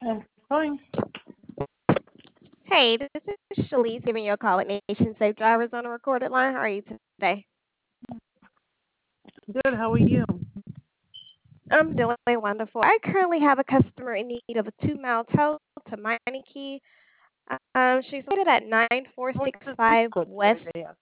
Fine. Hey, this is Shalise giving you a call at Nation Safe Drivers on a recorded line. How are you today? Good. How are you? I'm doing wonderful. I currently have a customer in need of a 2 mile tow to Meineke. She's located at What's the zip 9465 code West they have?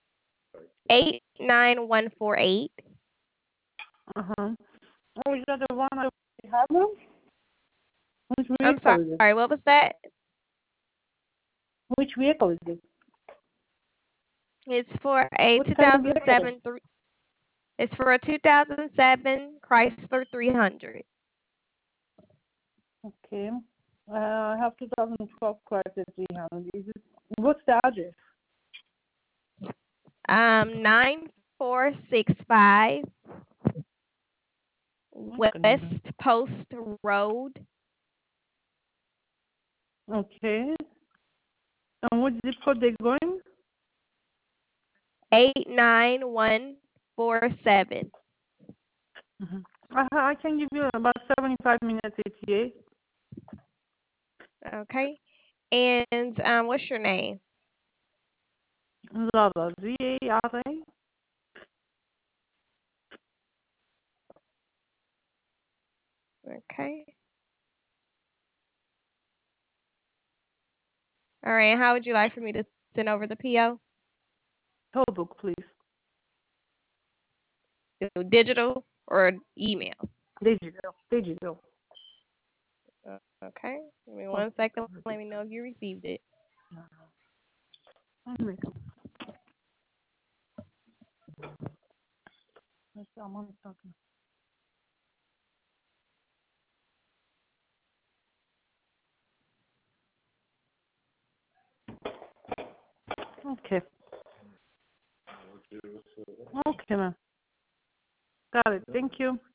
89148. Uh-huh. Oh, is that the one I have one? Which I'm vehicle is it? sorry, what was that? Which vehicle is it? It's for a What kind of vehicle? 2007 it's for a 2007 Chrysler 300. Okay. I have 2012 Chrysler 300. What's the address? 9465 Okay. West Post Road, Okay. And what zip code they going? 89147. Mm-hmm. I can give you about 75 minutes ETA. Okay. And what's your name? Zara. Zara. Okay. All right. And how would you like for me to send over the PO? Toll book, please. Digital or email? Digital. Digital. Okay. Give me Oh, 1 second. Let me know if you received it. I'm on talking. Okay. Okay, ma'am. Got it. Thank you.